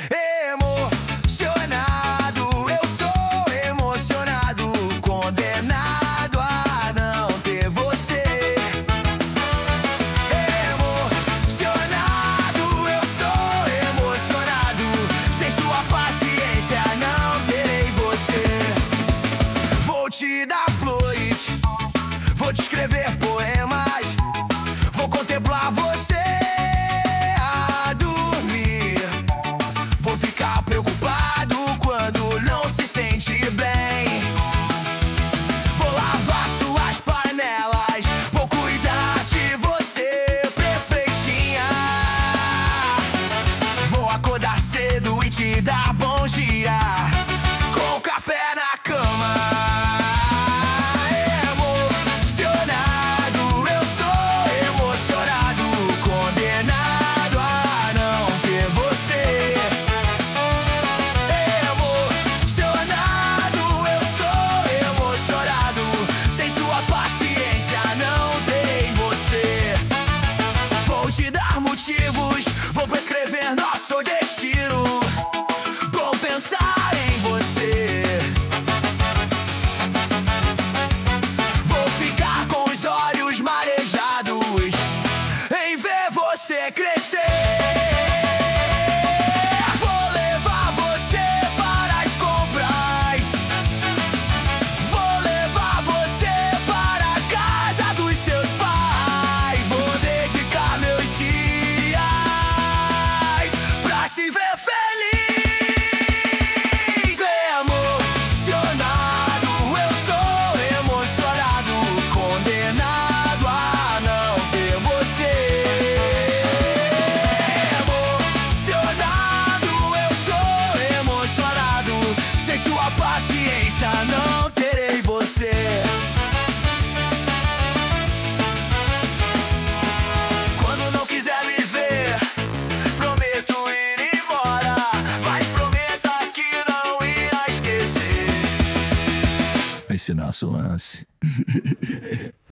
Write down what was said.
Emocionado, eu sou emocionado, condenado a não ter você. Emocionado, eu sou emocionado, sem sua paciência não terei você. Vou te dar flores, vou te escrever poemas, vou contemplar você a dormir. Vou ficar preocupado quando não se sente bem. Vou lavar suas panelas, vou cuidar de você perfeitinha. Vou acordar cedo e te dar bom dia, com café na cama. Emocionado, eu sou emocionado, condenado a não ter você. Emocionado, eu sou emocionado, sem sua paciência não terei você. Vou te dar motivos, vou prescrever nosso destino. Vou pensar em você. Vou ficar com os olhos marejados em ver você crescer. Vou levar você para as compras, vou levar você para a casa dos seus pais. Vou dedicar meus dias pra te ver feliz. Emocionado, eu sou emocionado, condenado a não ter você. Emocionado, eu sou emocionado, sem sua paciência não terei você. Quando não quiser me ver, prometo ir embora, mas prometa que não irá esquecer. Esse nosso lance.